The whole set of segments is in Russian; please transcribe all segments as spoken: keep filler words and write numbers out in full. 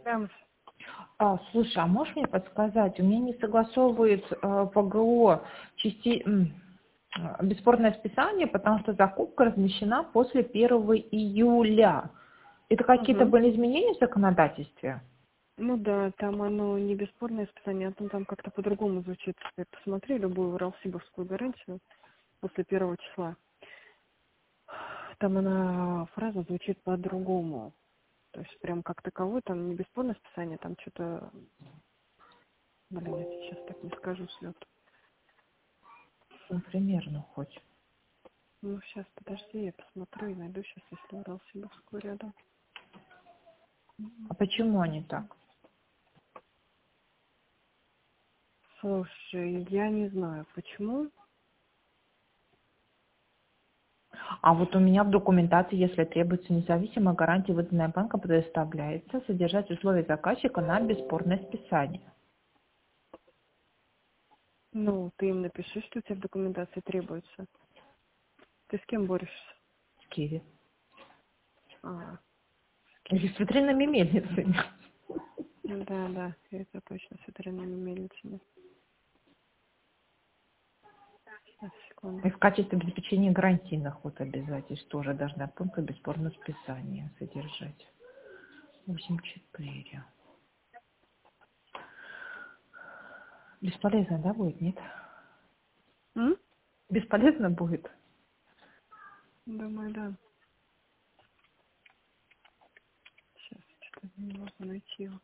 Да. А, слушай, а можешь мне подсказать? У меня не согласовывает э, ПГО части... м, э, бесспорное списание, потому что закупка размещена после первого июля. Это какие-то Угу. были изменения в законодательстве? Ну да, там оно не бесспорное списание, а там, там как-то по-другому звучит. Ты посмотри любую уралсибовскую гарантию после первого числа. Там она, фраза звучит по-другому. То есть прям как таковой, там не бесспорное списание, там что-то... Блин, я тебе сейчас так не скажу с лёту. Ну, примерно хоть. Ну, сейчас, подожди, я посмотрю и найду сейчас, если уралсибовскую рядом. А почему они так? Слушай, я не знаю, почему. А вот у меня в документации, если требуется независимая гарантия, выданная банком, предоставляется содержать условия заказчика на бесспорное списание. Ну, ты им напиши, что у тебя в документации требуется. Ты с кем борешься? В Киеве. А, Или с ветряными мельницами. ну да, да, это точно с ветряными мельницами. Сейчас, И секунду. в качестве обеспечения гарантийных вот обязательств тоже должна пункт бесспорного списания содержать. восемь четыре. Бесполезно, да, будет, нет? М? Бесполезно будет. Думаю, да. Сейчас, что-то не могу найти его.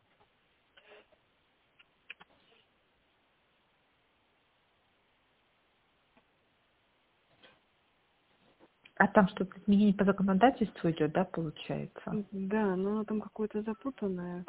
А там что-то изменение по законодательству идет, да, получается? Да, но оно там какое-то запутанное.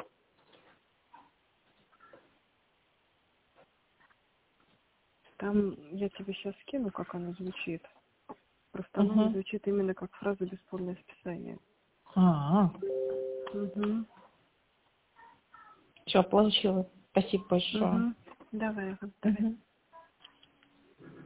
Там я тебе сейчас скину, как оно звучит. Просто оно не Угу. звучит именно как фраза бесспорное списание. А, Угу. все, получила. Спасибо большое. Угу. Давай, ага, давай. Угу.